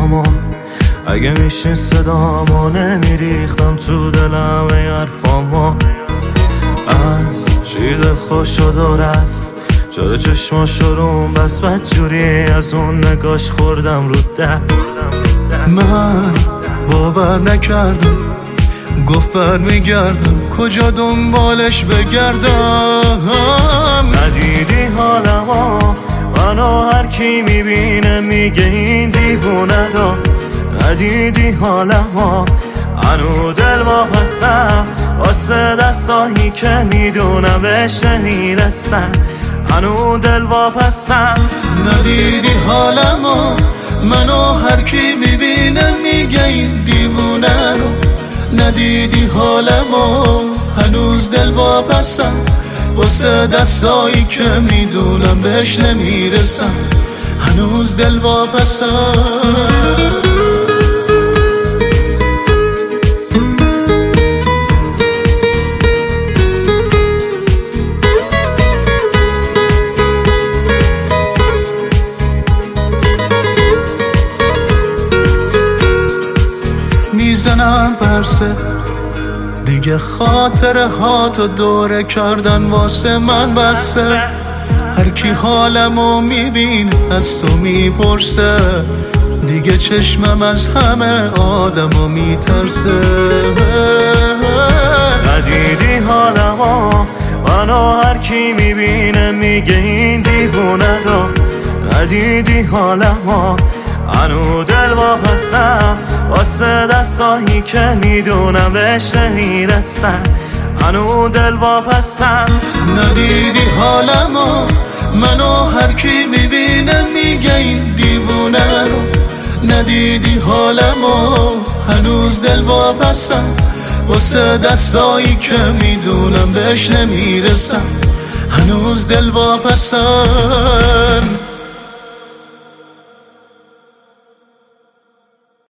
صدامو، اگه میشین صدامو نمیریختم تو دلم ای حرفامو. از چی دل خوش شد و رفت، چرا چشماشو روم بس بدجوری از اون نگاش خوردم رو دست. من باور نکردم، گفت برمیگردم، کجا دنبالش بگردم. ندیدی حالمو، منو هر کی میبینه میگه این دیوونه دا. ندیدی حالمو، هنو دل واپسم واسه دستایی که میدونم بهش نمیرسم. هنو دل واپسم. ندیدی حالمو، منو هر کی میبینه میگه این دیوونه رو. ندیدی حالمو، هنوز دل واپسم واسه دستایی که میدونم بهش نمیرسم. هنوز دل واپسم. میزنم پرسه دیگه، خاطره ها تو دوره کردن واسه من بسه. هر کی حالمو میبینه از تو میپرسه، دیگه چشمم از همه آدمو میترسه. ندیدی حالمو، منو هر کی میبینه میگه این دیوونه دا. ندیدی حالمو، هنو دل واپسم واسه دستایی که میدونم بهش نمیرسم. هنو دل واپسم. ندیدی حالمو، منو هر کی میبینه میگه این دیوونه رو. ندیدی حالمو، هنوز دل واپسم واسه دستایی که میدونم بهش نمیرسم. هنوز دل واپسم.